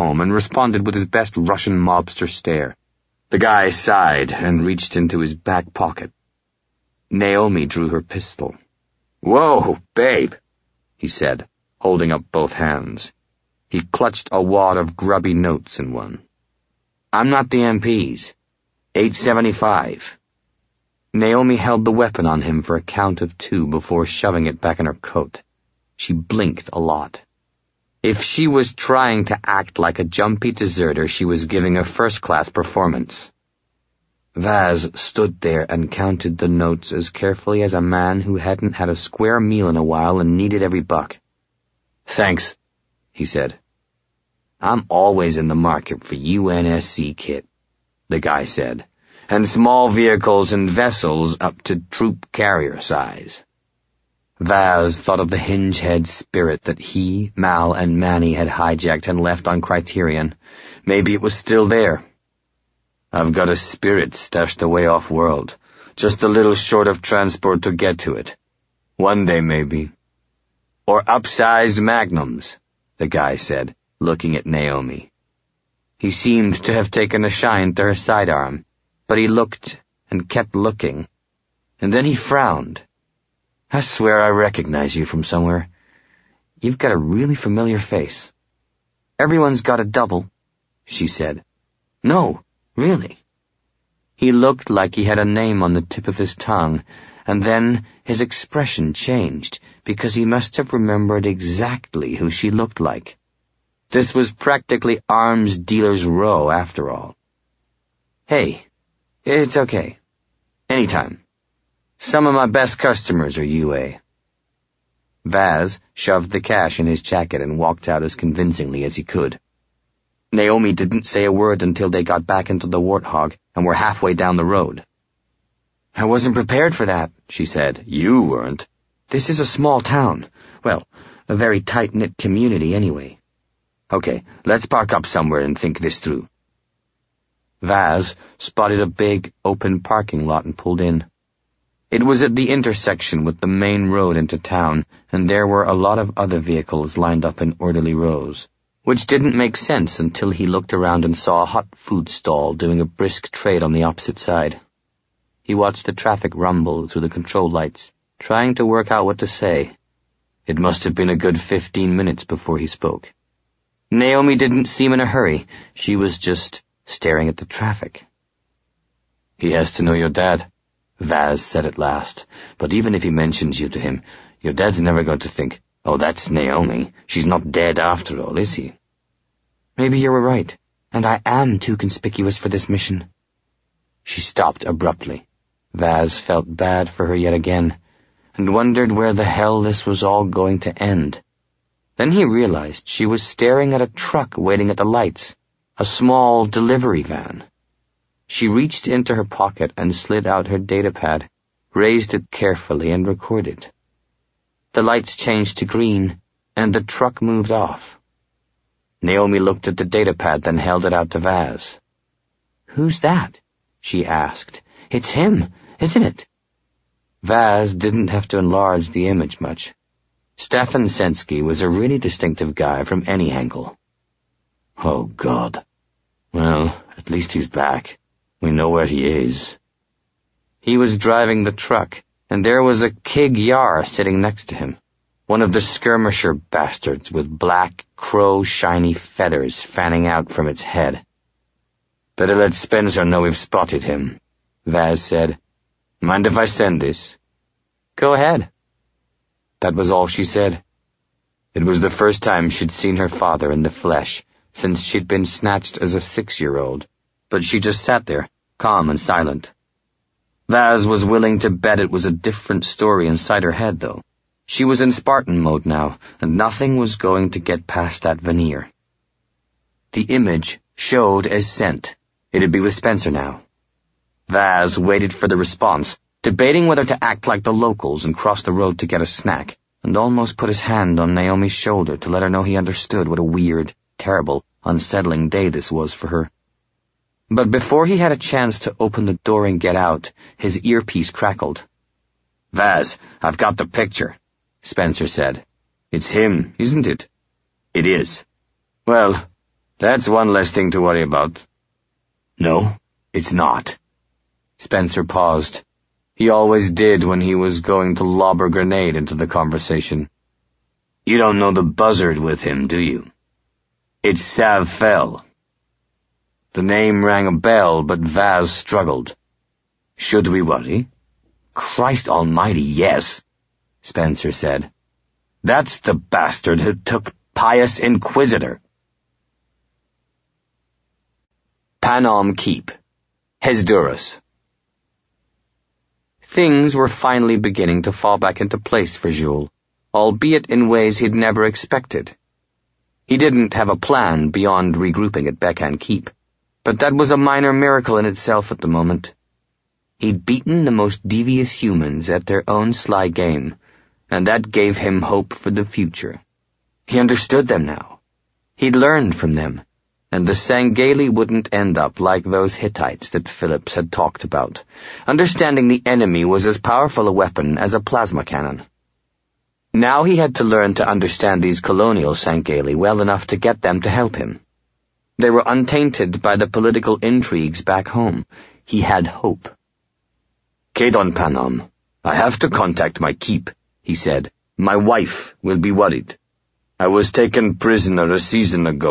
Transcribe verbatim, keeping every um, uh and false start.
home and responded with his best Russian mobster stare. The guy sighed and reached into his back pocket. Naomi drew her pistol. "Whoa, babe," he said, holding up both hands. He clutched a wad of grubby notes in one. "I'm not the M P's. eight seventy-five. Naomi held the weapon on him for a count of two before shoving it back in her coat. She blinked a lot. If she was trying to act like a jumpy deserter, she was giving a first-class performance. Vaz stood there and counted the notes as carefully as a man who hadn't had a square meal in a while and needed every buck. "Thanks," he said. "I'm always in the market for U N S C kit," the guy said, "and small vehicles and vessels up to troop carrier size." Vaz thought of the hinge-head spirit that he, Mal, and Manny had hijacked and left on Criterion. Maybe it was still there. "I've got a spirit stashed away off-world, just a little short of transport to get to it. One day, maybe." "Or upsized magnums," the guy said, looking at Naomi. He seemed to have taken a shine to her sidearm, but he looked and kept looking, and then he frowned. "I swear I recognize you from somewhere. You've got a really familiar face." "Everyone's got a double," she said. "No, really." He looked like he had a name on the tip of his tongue, and then his expression changed, because he must have remembered exactly who she looked like. This was practically arms dealer's row, after all. "Hey, it's okay. Anytime. Some of my best customers are U A." Vaz shoved the cash in his jacket and walked out as convincingly as he could. Naomi didn't say a word until they got back into the Warthog and were halfway down the road. "I wasn't prepared for that," she said. "You weren't. This is a small town. Well, a very tight-knit community anyway. Okay, let's park up somewhere and think this through." Vaz spotted a big, open parking lot and pulled in. It was at the intersection with the main road into town, and there were a lot of other vehicles lined up in orderly rows, which didn't make sense until he looked around and saw a hot food stall doing a brisk trade on the opposite side. He watched the traffic rumble through the control lights, trying to work out what to say. It must have been a good fifteen minutes before he spoke. Naomi didn't seem in a hurry. She was just staring at the traffic. "He has to know your dad," Vaz said at last. "But even if he mentions you to him, your dad's never going to think, 'Oh, that's Naomi. She's not dead after all, is he?'" "Maybe you're right, and I am too conspicuous for this mission." She stopped abruptly. Vaz felt bad for her yet again, and wondered where the hell this was all going to end. Then he realized she was staring at a truck waiting at the lights, a small delivery van. She reached into her pocket and slid out her datapad, raised it carefully, and recorded. The lights changed to green, and the truck moved off. Naomi looked at the datapad, then held it out to Vaz. "Who's that?" she asked. "It's him, isn't it?" Vaz didn't have to enlarge the image much. Stefan Sensky was a really distinctive guy from any angle. "Oh, God. Well, at least he's back. We know where he is." He was driving the truck, and there was a Kig Yar sitting next to him, one of the skirmisher bastards with black, crow-shiny feathers fanning out from its head. "Better let Spencer know we've spotted him," Vaz said. "Mind if I send this?" "Go ahead." That was all she said. It was the first time she'd seen her father in the flesh since she'd been snatched as a six-year-old, but she just sat there, calm and silent. Vaz was willing to bet it was a different story inside her head, though. She was in Spartan mode now, and nothing was going to get past that veneer. The image showed as sent. It'd be with Spencer now. Vaz waited for the response, debating whether to act like the locals and cross the road to get a snack, and almost put his hand on Naomi's shoulder to let her know he understood what a weird, terrible, unsettling day this was for her. But before he had a chance to open the door and get out, his earpiece crackled. "Vaz, I've got the picture," Spencer said. "It's him, isn't it?" "It is." "Well, That's one less thing to worry about. No, it's not. Spencer paused. He always did when he was going to lob a grenade into the conversation. You don't know the buzzard with him, do you? It's Sav Fell. The name rang a bell, but Vaz struggled. Should we worry? Christ almighty, yes, Spencer said. That's the bastard who took Pious Inquisitor. Panom Keep, Hesdurus. Things were finally beginning to fall back into place for Jules, albeit in ways he'd never expected. He didn't have a plan beyond regrouping at Bekan Keep, but that was a minor miracle in itself at the moment. He'd beaten the most devious humans at their own sly game, and that gave him hope for the future. He understood them now. He'd learned from them, and the Sangheili wouldn't end up like those Hittites that Phillips had talked about. Understanding the enemy was as powerful a weapon as a plasma cannon. Now he had to learn to understand these colonial Sangheili well enough to get them to help him. They were untainted by the political intrigues back home. He had hope. Kedon Panom, I have to contact my keep, he said. My wife will be worried. I was taken prisoner a season ago